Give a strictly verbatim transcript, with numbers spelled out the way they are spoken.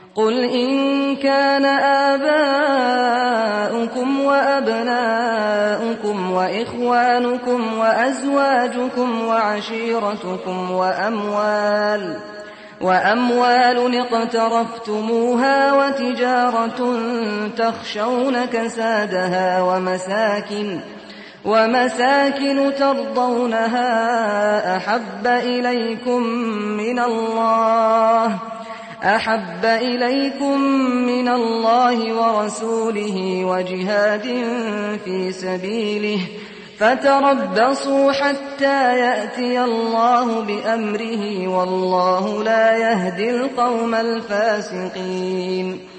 قل إن كان آباؤكم وأبناؤكم وإخوانكم وأزواجكم وعشيرتكم وأموال وأموال اقترفتموها وتجارة تخشون كسادها ومساكن ومساكن ترضونها أحب إليكم من الله أحب إليكم من الله ورسوله وجهاد في سبيله فتربصوا حتى يأتي الله بأمره والله لا يهدي القوم الفاسقين